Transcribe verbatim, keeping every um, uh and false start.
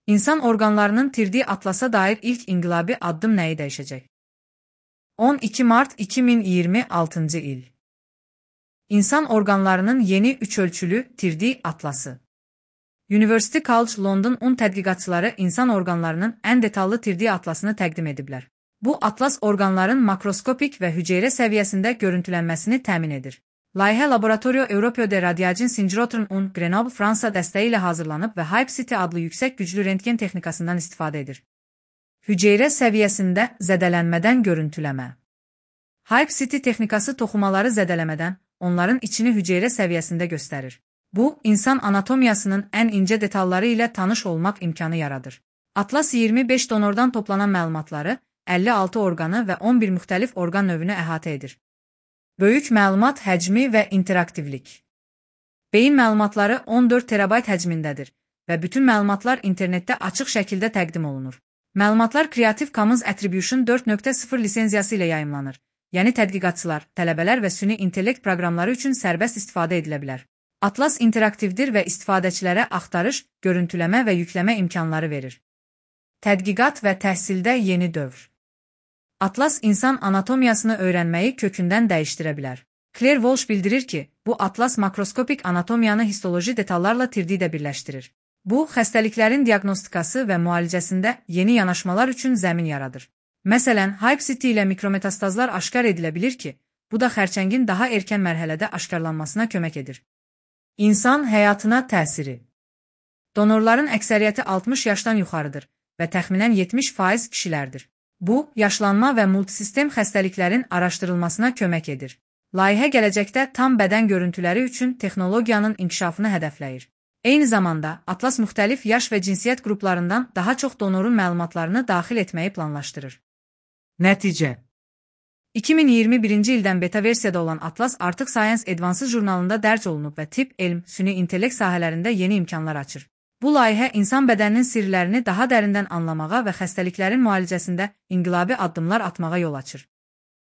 İnsan orqanlarının tirdiyi atlasa dair ilk inqilabi addım nəyi dəyişəcək? on iki mart iki min iyirmi altıncı il. İnsan orqanlarının yeni üç ölçülü tirdi atlası. University College London un tədqiqatçıları insan orqanlarının ən detallı tirdi atlasını təqdim ediblər. Bu atlas orqanların makroskopik və hüceyrə səviyyəsində görüntülənməsini təmin edir. Layihə Laboratorio Europeo de Radiagin Singirotrun un Grenoble, Fransa dəstəyi ilə hazırlanıb və Hype City adlı yüksək güclü rentgen texnikasından istifadə edir. Hüceyrə səviyyəsində zədələnmədən görüntüləmə. Hype City texnikası toxumaları zədələmədən onların içini hüceyrə səviyyəsində göstərir. Bu, insan anatomiyasının ən incə detalları ilə tanış olmaq imkanı yaradır. Atlas iyirmi beş donordan toplanan məlumatları, əlli altı orqanı və on bir müxtəlif orqan növünü əhatə edir. Böyük məlumat həcmi və interaktivlik. Beyin məlumatları on dörd terabayt həcmindədir və bütün məlumatlar internetdə açıq şəkildə təqdim olunur. Məlumatlar Creative Commons Attribution dörd nöqtə sıfır lisenziyası ilə yayımlanır. Yəni tədqiqatçılar, tələbələr və süni intellekt proqramları üçün sərbəst istifadə edilə bilər. Atlas interaktivdir və istifadəçilərə axtarış, görüntüləmə və yükləmə imkanları verir. Tədqiqat və təhsildə yeni dövr. Atlas insan anatomiyasını öyrənməyi kökündən dəyişdirə bilər. Claire Walsh bildirir ki, bu atlas makroskopik anatomiyanı histoloji detallarla tirdidə birləşdirir. Bu, xəstəliklərin diaqnostikası və müalicəsində yeni yanaşmalar üçün zəmin yaradır. Məsələn, Hype City ilə mikrometastazlar aşkar edilə bilir ki, bu da xərçəngin daha erkən mərhələdə aşkarlanmasına kömək edir. İnsan həyatına təsiri. Donorların əksəriyyəti altmış yaşdan yuxarıdır və təxminən yetmiş faiz kişilərdir. Bu, yaşlanma və multisistem xəstəliklərin araşdırılmasına kömək edir. Layihə gələcəkdə tam bədən görüntüləri üçün texnologiyanın inkişafını hədəfləyir. Eyni zamanda, atlas müxtəlif yaş və cinsiyyət qruplarından daha çox donorun məlumatlarını daxil etməyi planlaşdırır. Nəticə. iki min iyirmi birinci ildən beta versiyada olan atlas artıq Science Advances jurnalında dərc olunub və tibb, elm, süni intellekt sahələrində yeni imkanlar açır. Bu layihə insan bədəninin sirlərini daha dərindən anlamağa və xəstəliklərin müalicəsində inqilabi addımlar atmağa yol açır.